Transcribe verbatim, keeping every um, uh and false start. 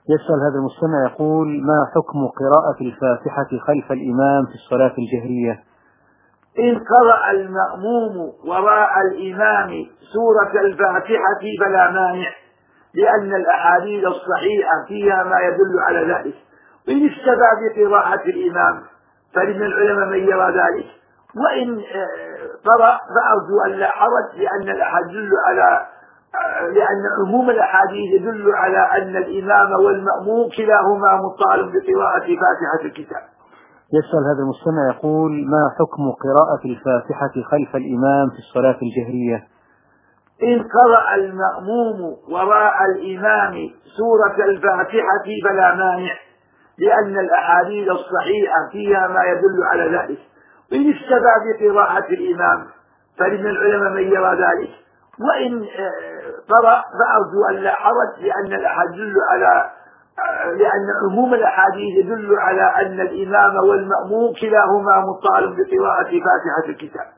يسأل هذا المستمع يقول: ما حكم قراءة الفاتحة خلف الإمام في الصلاة الجهرية؟ إن قرأ المأموم وراء الإمام سورة الفاتحة فلا مانع، لأن الأحاديث الصحيحة فيها ما يدل على ذلك. وإن اكتفى بقراءة الإمام فمن العلماء من يرى ذلك، وإن قرأ فأرجو أن لا حرج، لأن الأحاديث يدل على لأن عموم الأحاديث يدل على أن الإمام والمأموم كلاهما مطالب بقراءة فاتحة الكتاب. يسأل هذا المستمع يقول: ما حكم قراءة الفاتحة خلف الإمام في الصلاة الجهرية؟ إن قرأ المأموم وراء الإمام سورة الفاتحة فلا مانع، لأن الأحاديث الصحيحة فيها ما يدل على ذلك. وإن اكتفى بقراءة الإمام فمن العلماء من يرى ذلك، وإن قرأ فأرجو أن لا حرج، لأن الأحاديث يدل على لأن عموم الأحاديث يدل على أن الإمام والمأموم كلاهما مطالب بقراءة فاتحة الكتاب.